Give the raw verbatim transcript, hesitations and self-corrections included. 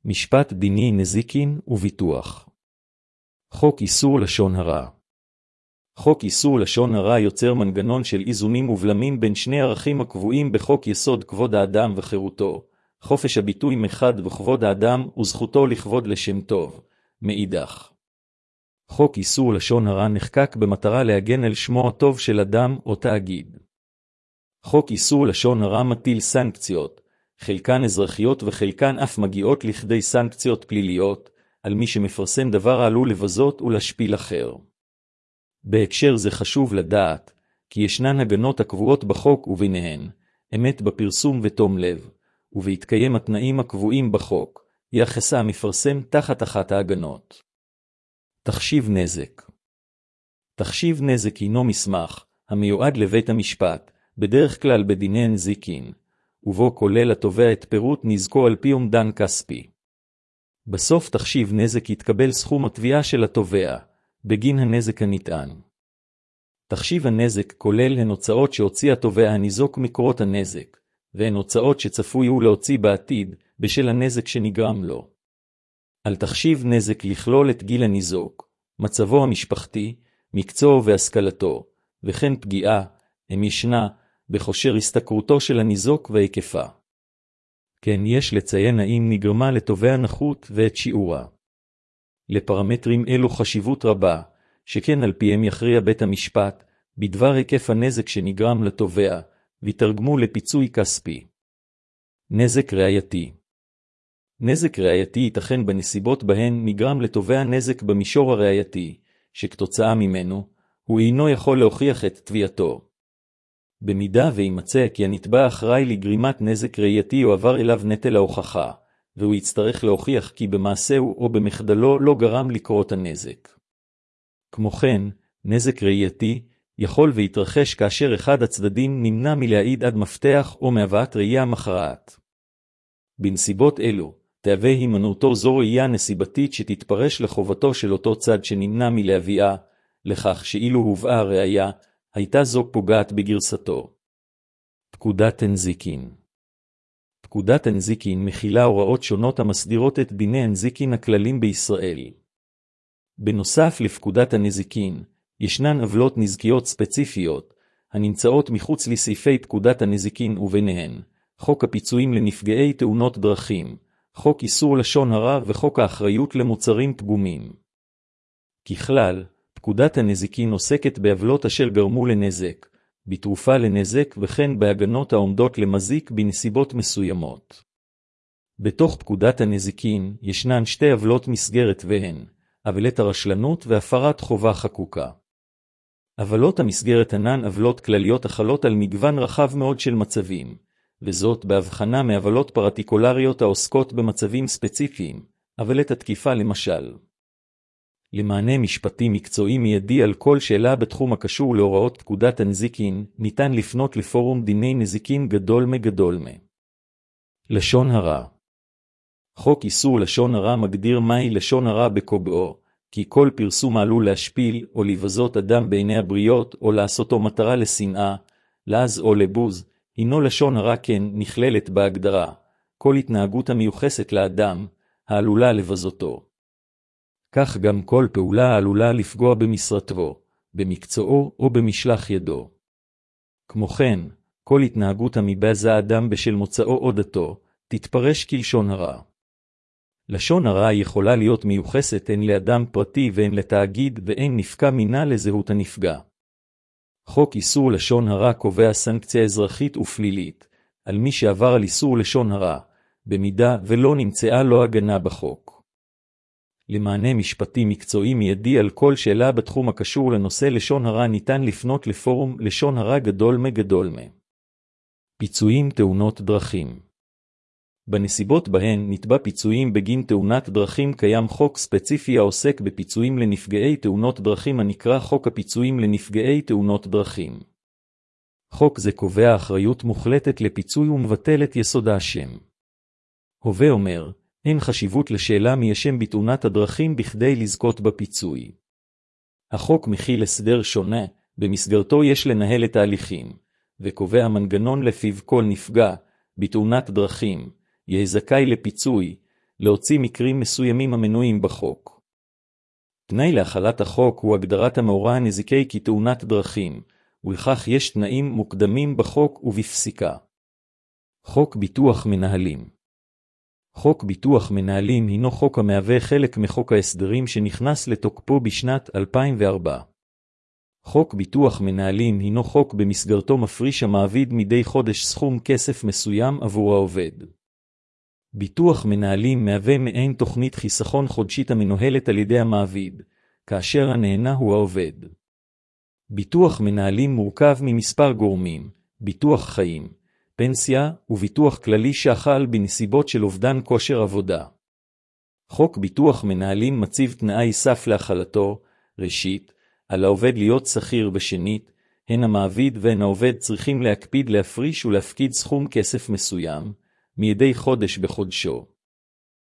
משפט דיני נזיקין וביטוח. חוק איסור לשון הרע. חוק איסור לשון הרע יוצר מנגנון של איזונים ובלמים בין שני ערכים הקבועים בחוק יסוד כבוד האדם וחירותו, חופש הביטוי מחד וכבוד האדם וזכותו לכבוד לשם טוב, מאידך. חוק איסור לשון הרע נחקק במטרה להגן על שמו הטוב של אדם או תאגיד. חוק איסור לשון הרע מטיל סנקציות, חלקן אזרחיות וחלקן אף מגיעות לכדי סנקציות פליליות, על מי שמפרסם דבר העלול לבזות ולהשפיל אחר. בהקשר זה חשוב לדעת, כי ישנן הגנות הקבועות בחוק וביניהן, אמת בפרסום ותום לב, ובהתקיים התנאים הקבועים בחוק, יחסה המפרסם תחת אחת ההגנות. תחשיב נזק. תחשיב נזק הינו מסמך, המיועד לבית המשפט, בדרך כלל בדיני נזיקין, ובו כולל התובע את פירוט נזקו על פי אומדן כספי. בסוף תחשיב נזק יתקבל סכום התביעה של התובע, בגין הנזק הנטען. תחשיב הנזק כולל הן הוצאות שהוציא התובע הניזוק מקורות הנזק, והן הוצאות שצפוי הוא להוציא בעתיד, בשל הנזק שנגרם לו. על תחשיב נזק לכלול את גיל הניזוק, מצבו המשפחתי, מקצועו והשכלתו, וכן פגיעה, אם ישנה, בחושר הסתכרותו של הניזוק והיקפה. כן, יש לציין האם נגרמה לתובע נכות ואת שיעורה. לפרמטרים אלו חשיבות רבה, שכן על פיהם יכריע בית המשפט, בדבר היקף הנזק שנגרם לתובע, ויתרגמו לפיצוי כספי. נזק ראייתי. נזק ראייתי ייתכן בנסיבות בהן נגרם לתובע נזק במישור הראייתי, שכתוצאה ממנו, הוא אינו יכול להוכיח את תביעתו. במידה וימצא כי הנתבע אחראי לגרימת נזק ראייתי או עבר אליו נטל ההוכחה, והוא יצטרך להוכיח כי במעשהו או במחדלו לא גרם לקרות הנזק. כמו כן, נזק ראייתי יכול ויתרחש כאשר אחד הצדדים נמנע מלהעיד עד מפתח או מהבאת ראייה מכרעת. בנסיבות אלו, תהווה הימנעותו זו ראייה נסיבתית שתתפרש לחובתו של אותו צד שנמנע מלהביאה, לכך שאילו הובאה הראייה, הייתה זו פוגעת בגרסתו. פקודת הנזיקין. פקודת הנזיקין מכילה הוראות שונות המסדירות את דיני הנזיקין הכללים בישראל. בנוסף לפקודת הנזיקין, ישנן עוולות נזקיות ספציפיות, הנמצאות מחוץ לסעיפי פקודת הנזיקין וביניהן, חוק הפיצויים לנפגעי תאונות דרכים, חוק איסור לשון הרע וחוק האחריות למוצרים פגומים. ככלל, פקודת הנזיקין עוסקת בעוולות אשר גרמו לנזק, בתרופה לנזק וכן בהגנות העומדות למזיק בנסיבות מסוימות. בתוך פקודת הנזיקין ישנן שתי עוולות מסגרת והן, עוולת הרשלנות והפרת חובה חקוקה. עוולות המסגרת הן עוולות כלליות החלות על מגוון רחב מאוד של מצבים, וזאת בהבחנה מעוולות פרטיקולריות העוסקות במצבים ספציפיים, עוולת התקיפה למשל. למענה משפטי מקצועי מיידי על כל שאלה בתחום הקשור להוראות פקודת הנזיקין, ניתן לפנות לפורום דיני נזיקין גדול מגדול מ. לשון הרע. חוק איסור לשון הרע מגדיר מהי לשון הרע בקובעו, כי כל פרסום עלול להשפיל או לבזות אדם בעיני הבריות או לעשותו מטרה לשנאה, לעז או לבוז, הינו לשון הרע כן נכללת בהגדרה, כל התנהגות המיוחסת לאדם, העלולה לבזותו. כך גם כל פעולה העלולה לפגוע במשרתו, במקצועו או במשלח ידו. כמו כן, כל התנהגות המבזה אדם בשל מוצאו או דתו, תתפרש כלשון הרע. לשון הרע יכולה להיות מיוחסת הן לאדם פרטי והן לתאגיד ואין נפקע מינה לזהות הנפגע. חוק איסור לשון הרע קובע סנקציה אזרחית ופלילית, על מי שעבר על איסור לשון הרע, במידה ולא נמצאה לו הגנה בחוק. למענה משפטי מקצועי מיידי על כל שאלה בתחום הקשור לנושא לשון הרע ניתן לפנות לפורום לשון הרע גדול מגדול מ. פיצויים תאונות דרכים. בנסיבות בהן נתבע פיצויים בגין תאונת דרכים קיים חוק ספציפי העוסק בפיצויים לנפגעי תאונות דרכים הנקרא חוק הפיצויים לנפגעי תאונות דרכים. חוק זה קובע אחריות מוחלטת לפיצוי ומבטל את יסוד האשם. הווה אומר, אין חשיבות לשאלה מי אשם בתאונת הדרכים בכדי לזכות בפיצוי. החוק מכיל הסדר שונה, במסגרתו יש לנהל את ההליכים, וקובע מנגנון לפיו כל נפגע, בתאונת דרכים, יהיה זכאי לפיצוי, להוציא מקרים מסוימים המנויים בחוק. תנאי להחלת החוק הוא הגדרת המאורע הנזיקי כתאונת דרכים, ולכך יש תנאים מוקדמים בחוק ובפסיקה. חוק ביטוח מנהלים. חוק ביטוח מנהלים הינו חוק המהווה חלק מחוק ההסדרים שנכנס לתוקפו בשנת אלפיים וארבע. חוק ביטוח מנהלים הינו חוק במסגרתו מפריש המעביד מדי חודש סכום כסף מסוים עבור העובד. ביטוח מנהלים מהווה מעין תוכנית חיסכון חודשית המנוהלת על ידי המעביד, כאשר הנהנה הוא העובד. ביטוח מנהלים מורכב ממספר גורמים, ביטוח חיים, פנסיה וביטוח כללי שחל בנסיבות של אובדן כושר עבודה. חוק ביטוח מנהלים מציב תנאי סף להחלתו. ראשית, על העובד להיות שכיר, בשנית, הן המעביד והן העובד צריכים להקפיד להפריש ולהפקיד סכום כסף מסוים, מדי חודש בחודשו.